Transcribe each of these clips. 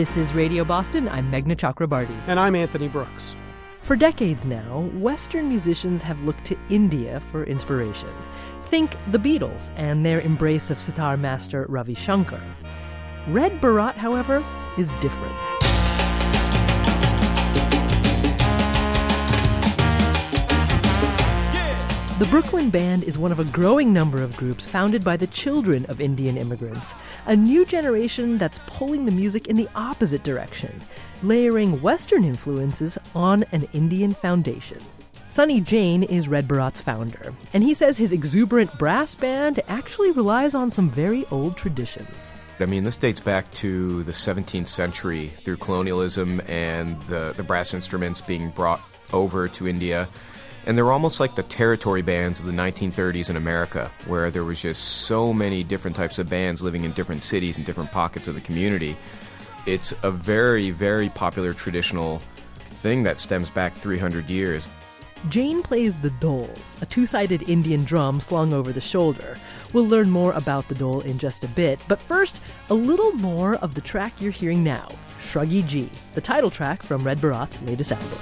This is Radio Boston. I'm Meghna Chakrabarty. And I'm Anthony Brooks. For decades now, Western musicians have looked to India for inspiration. Think the Beatles and their embrace of sitar master Ravi Shankar. Red Bharat, however, is different. The Brooklyn Band is one of a growing number of groups founded by the children of Indian immigrants, a new generation that's pulling the music in the opposite direction, layering Western influences on an Indian foundation. Sunny Jain is Red Bharat's founder, and he says his exuberant brass band actually relies on some very old traditions. I mean, this dates back to the 17th century through colonialism and the brass instruments being brought over to India. And they were almost like the territory bands of the 1930s in America, where there was just so many different types of bands living in different cities and different pockets of the community. It's a very, very popular traditional thing that stems back 300 years. Jain plays the dhol, a two-sided Indian drum slung over the shoulder. We'll learn more about the dhol in just a bit, but first, a little more of the track you're hearing now, Shruggy G, the title track from Red Bharat's latest album.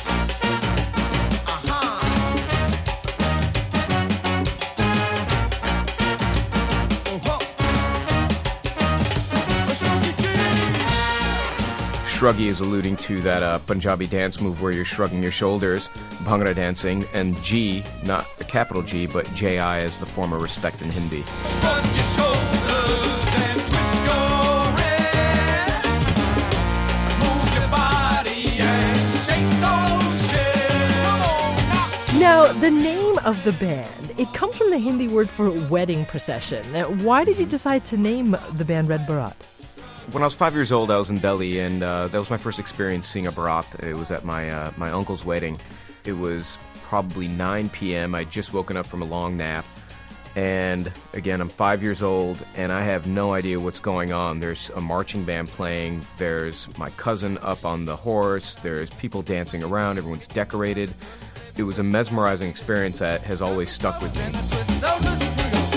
Shruggy is alluding to that Punjabi dance move where you're shrugging your shoulders, Bhangra dancing, and G, not the capital G, but J-I as the form of respect in Hindi. Shrug your shoulders and twist your head. Move your body and shake those shit. Now, the name of the band, it comes from the Hindi word for wedding procession. Now, why did you decide to name the band Red Bharat? When I was 5 years old, I was in Delhi, and that was my first experience seeing a Bharat. It was at my uncle's wedding. It was probably 9 p.m. I'd just woken up from a long nap. And again, I'm 5 years old, and I have no idea what's going on. There's a marching band playing. There's my cousin up on the horse. There's people dancing around. Everyone's decorated. It was a mesmerizing experience that has always stuck with me.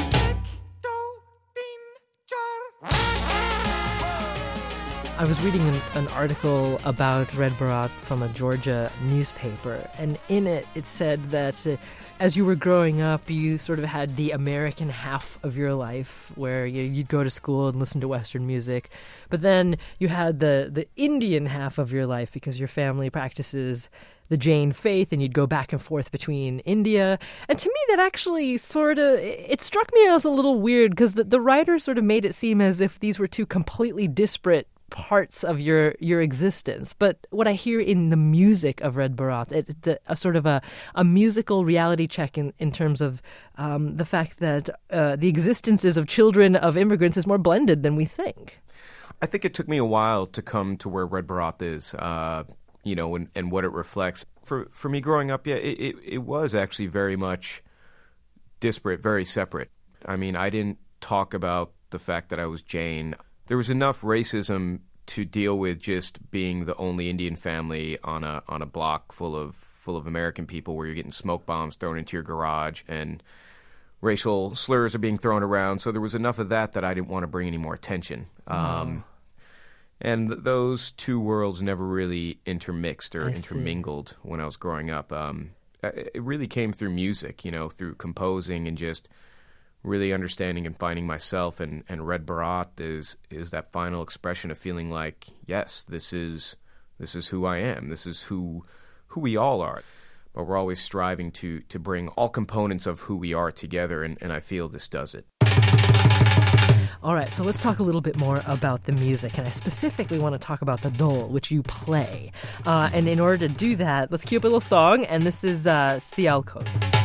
I was reading an article about Red Bharat from a Georgia newspaper, and in it, it said that as you were growing up, you sort of had the American half of your life, where you'd go to school and listen to Western music, but then you had the Indian half of your life because your family practices the Jain faith, and you'd go back and forth between India. And to me, that actually it struck me as a little weird, because the writer sort of made it seem as if these were two completely disparate parts of your existence. But what I hear in the music of Red Bharat, a sort of a musical reality check in terms of the fact that the existences of children of immigrants is more blended than we think. I think it took me a while to come to where Red Bharat is, and what it reflects. For me growing up, it was actually very much disparate, very separate. I mean, I didn't talk about the fact that I was Jain. There was enough racism to deal with just being the only Indian family on a block full of American people, where you're getting smoke bombs thrown into your garage and racial slurs are being thrown around. So there was enough of that I didn't want to bring any more attention. And those two worlds never really intermixed or intermingled when I was growing up. It really came through music, through composing and just really understanding and finding myself, and Red Bharat is that final expression of feeling like, yes, this is who I am. This is who we all are. But we're always striving to bring all components of who we are together, and I feel this does it. All right, so let's talk a little bit more about the music, and I specifically want to talk about the dhol, which you play. And in order to do that, let's cue up a little song, and this is Sialkot.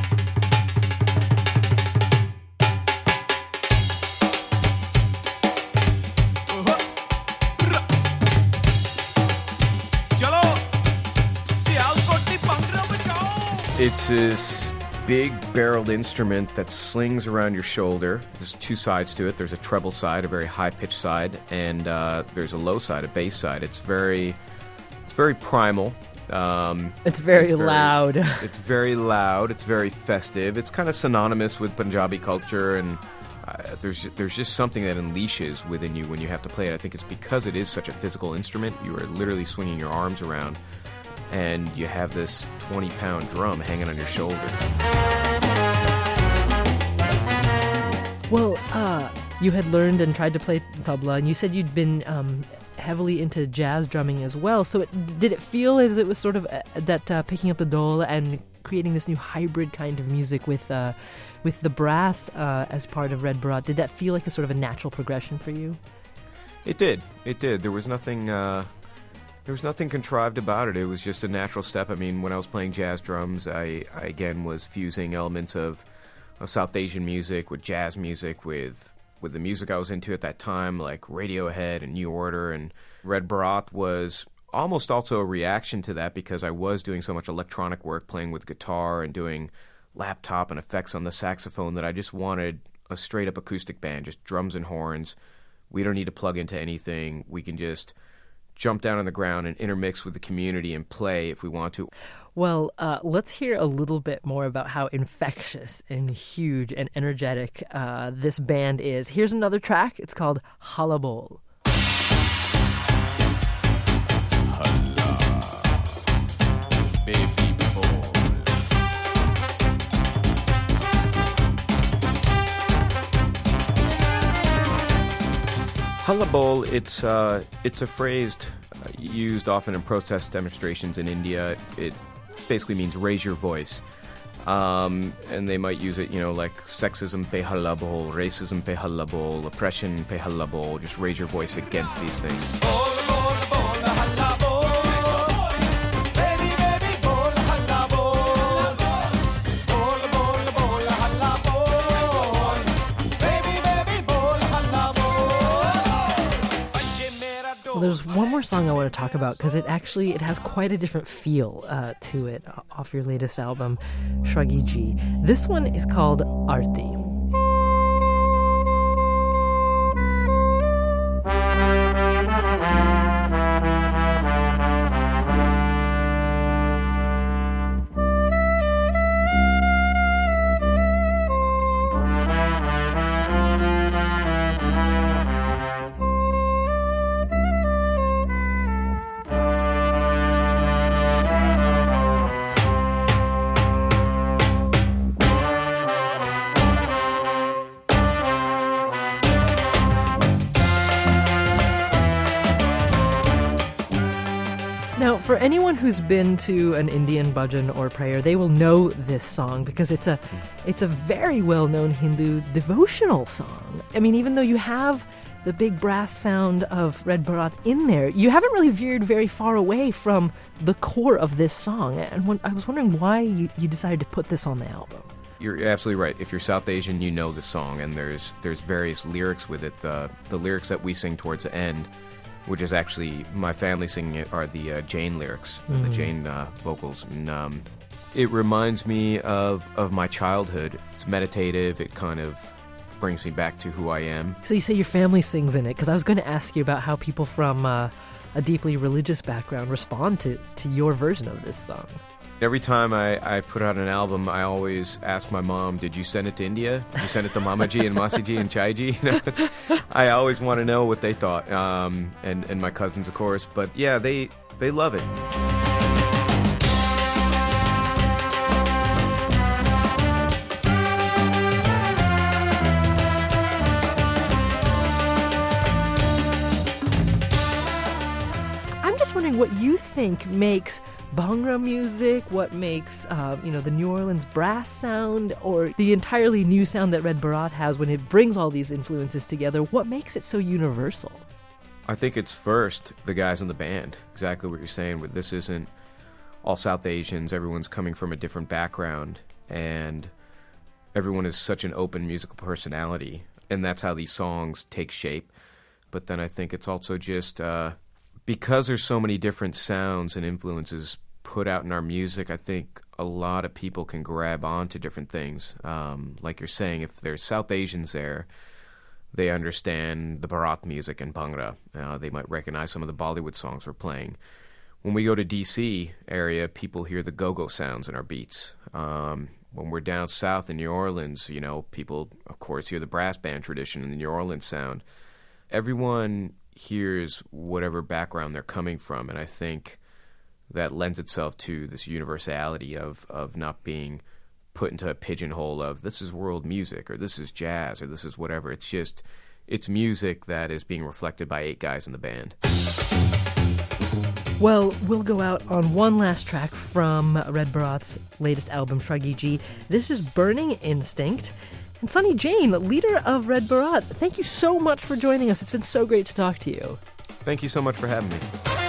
It's this big barreled instrument that slings around your shoulder. There's two sides to it. There's a treble side, a very high-pitched side, and there's a low side, a bass side. It's very primal. It's very loud. It's very loud. It's very festive. It's kind of synonymous with Punjabi culture, and there's just something that unleashes within you when you have to play it. I think it's because it is such a physical instrument. You are literally swinging your arms around, and you have this 20-pound drum hanging on your shoulder. Well, you had learned and tried to play tabla, and you said you'd been heavily into jazz drumming as well. So did it feel as it was sort of that picking up the dole and creating this new hybrid kind of music with the brass as part of Red Baraat, did that feel like a sort of a natural progression for you? It did. There was nothing contrived about it. It was just a natural step. I mean, when I was playing jazz drums, I again was fusing elements of South Asian music with jazz music with the music I was into at that time, like Radiohead and New Order. And Red Baraat was almost also a reaction to that, because I was doing so much electronic work, playing with guitar and doing laptop and effects on the saxophone, that I just wanted a straight-up acoustic band, just drums and horns. We don't need to plug into anything. We can just jump down on the ground and intermix with the community and play if we want to. Well, let's hear a little bit more about how infectious and huge and energetic this band is. Here's another track. It's called Hala Bol. Hala Bol, it's a phrase used often in protest demonstrations in India. It basically means raise your voice. And they might use it, like sexism pe hala bol, racism pe hala bol, oppression pe hala bol, just raise your voice against these things. Well, there's one more song I want to talk about, because it has quite a different feel to it off your latest album, Shruggy G. This one is called Arti. Now, for anyone who's been to an Indian bhajan or prayer, they will know this song, because it's a very well-known Hindu devotional song. I mean, even though you have the big brass sound of Red Baraat in there, you haven't really veered very far away from the core of this song. And I was wondering why you decided to put this on the album. You're absolutely right. If you're South Asian, you know the song, and there's various lyrics with it. The lyrics that we sing towards the end, which is actually my family singing it, are the Jain lyrics, the Jain vocals. And, it reminds me of my childhood. It's meditative. It kind of brings me back to who I am. So you say your family sings in it, because I was going to ask you about how people from a deeply religious background respond to your version of this song. Every time I put out an album, I always ask my mom, did you send it to India? Did you send it to Mamaji and Masiji and Chaiji? I always want to know what they thought, and my cousins, of course. But yeah, they love it. I'm just wondering what you think makes Bhangra music, what makes the New Orleans brass sound, or the entirely new sound that Red Baraat has when it brings all these influences together. What makes it so universal? I think it's first the guys in the band. Exactly what you're saying. This isn't all South Asians. Everyone's coming from a different background, and everyone is such an open musical personality, and that's how these songs take shape. But then I think it's also just because there's so many different sounds and influences put out in our music, I think a lot of people can grab on to different things. Like you're saying, if there's South Asians there, they understand the Baraat music and Bhangra. They might recognize some of the Bollywood songs we're playing. When we go to D.C. area, people hear the go-go sounds in our beats. when we're down south in New Orleans, people, of course, hear the brass band tradition and the New Orleans sound. Everyone hears whatever background they're coming from, and I think that lends itself to this universality of not being put into a pigeonhole of this is world music or this is jazz or this is whatever. It's music that is being reflected by 8 guys in the band. Well, we'll go out on one last track from Red Barat's latest album, Shruggy G. This is Burning Instinct. And Sonny Jane, leader of Red Barat, thank you so much for joining us. It's been so great to talk to you. Thank you so much for having me.